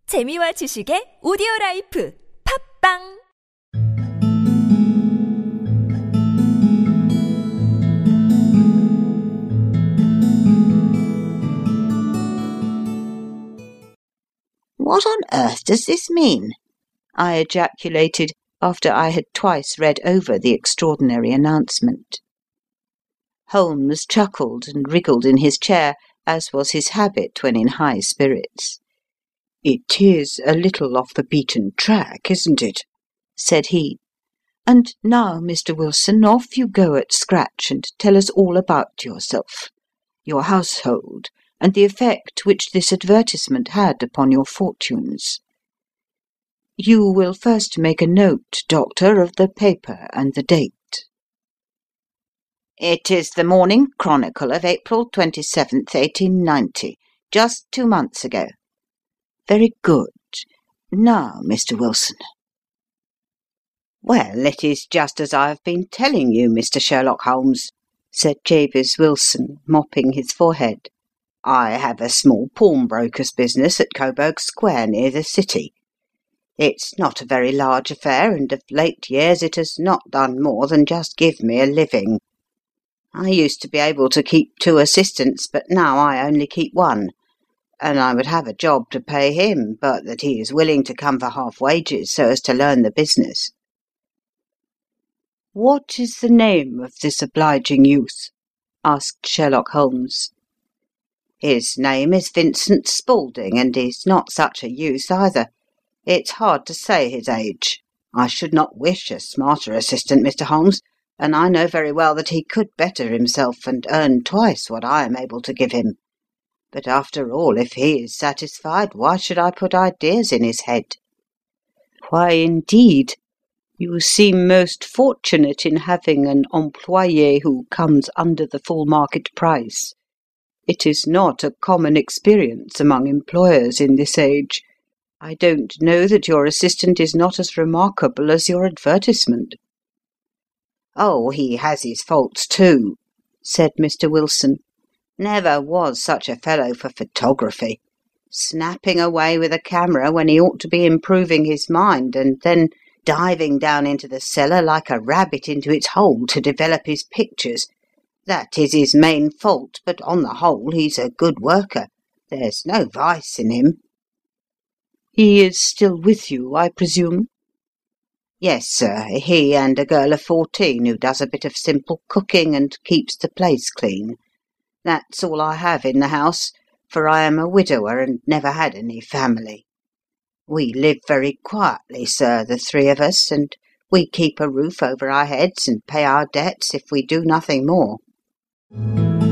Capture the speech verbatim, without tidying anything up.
재미와 지식의 오디오라이프 팝빵 "What on earth does this mean?" I ejaculated after I had twice read over the extraordinary announcement. Holmes chuckled and wriggled in his chair, as was his habit when in high spirits. "It is a little off the beaten track, isn't it?" said he. "And now, Mister Wilson, off you go at scratch and tell us all about yourself, your household, and the effect which this advertisement had upon your fortunes. You will first make a note, Doctor, of the paper and the date." "It is the Morning Chronicle of April twenty-seventh, eighteen ninety, just two months ago." "Very good. Now, Mister Wilson." "Well, it is just as I have been telling you, Mister Sherlock Holmes," said Jabez Wilson, mopping his forehead. "I have a small pawnbroker's business at Coburg Square, near the city. It's not a very large affair, and of late years it has not done more than just give me a living. I used to be able to keep two assistants, but now I only keep one, and I would have a job to pay him, but that he is willing to come for half wages so as to learn the business." "What is the name of this obliging youth?" asked Sherlock Holmes. "His name is Vincent Spaulding, and he's not such a youth either. It's hard to say his age. I should not wish a smarter assistant, Mister Holmes, and I know very well that he could better himself and earn twice what I am able to give him. But after all, if he is satisfied, why should I put ideas in his head?" "Why, indeed? You seem most fortunate in having an employé who comes under the full market price. It is not a common experience among employers in this age. I don't know that your assistant is not as remarkable as your advertisement." "Oh, he has his faults too," said Mister Wilson. "Never was such a fellow for photography. Snapping away with a camera when he ought to be improving his mind, and then diving down into the cellar like a rabbit into its hole to develop his pictures. That is his main fault, but on the whole he's a good worker. There's no vice in him." "He is still with you, I presume?" "Yes, sir, he and a girl of fourteen who does a bit of simple cooking and keeps the place clean. That's all I have in the house, for I am a widower and never had any family. We live very quietly, sir, the three of us, and we keep a roof over our heads and pay our debts if we do nothing more."